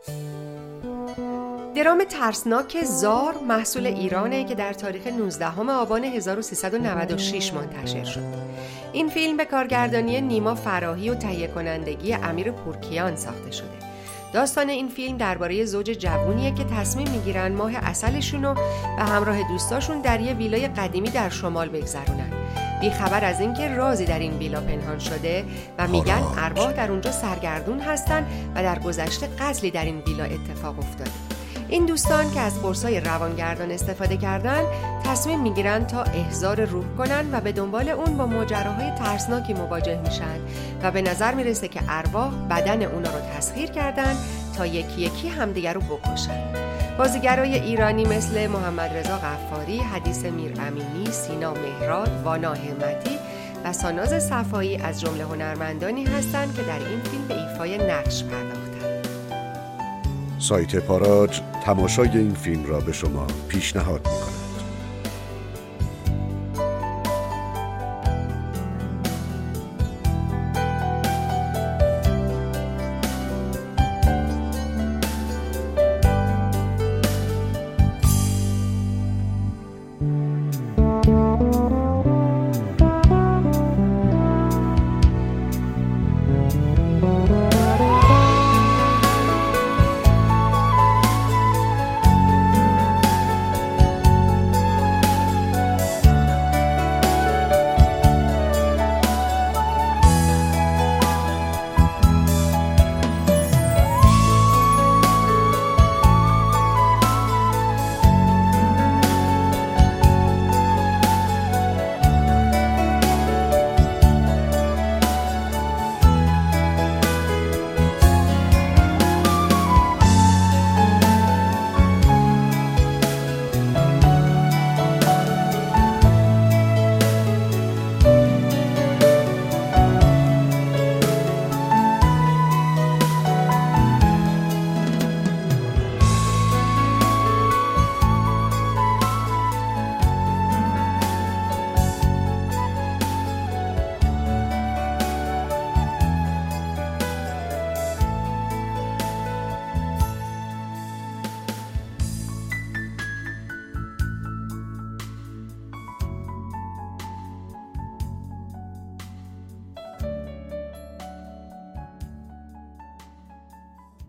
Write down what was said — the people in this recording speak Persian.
درام ترسناک زار محصول ایرانه که در تاریخ 19 آبان 1396 منتشر شد. این فیلم به کارگردانی نیما فراهی و تهیه کنندگی امیر پورکیان ساخته شده. داستان این فیلم درباره زوج جوونیه که تصمیم میگیرن ماه عسلشون رو به همراه دوستاشون در یه ویلای قدیمی در شمال بگذرونن، بی خبر از اینکه رازی در این ویلا پنهان شده و میگن ارواح در اونجا سرگردون هستن و در گذشته قتلی در این ویلا اتفاق افتاده. این دوستان که از قرصای روانگردان استفاده کردن تصمیم میگیرن تا احضار روح کنن و به دنبال اون با ماجراهای ترسناکی مواجه میشن و به نظر میرسه که ارواح بدن اونا رو تسخیر کردن تا یکی یکی همدیگر رو بکشن. بازیگرای ایرانی مثل محمد رضا غفاری، حدیث میرامینی، سینا مهراد، وانا همتی و ساناز صفایی از جمله هنرمندانی هستند که در این فیلم به ایفای نقش پرداختند. سایت پاراج تماشای این فیلم را به شما پیشنهاد می‌کند.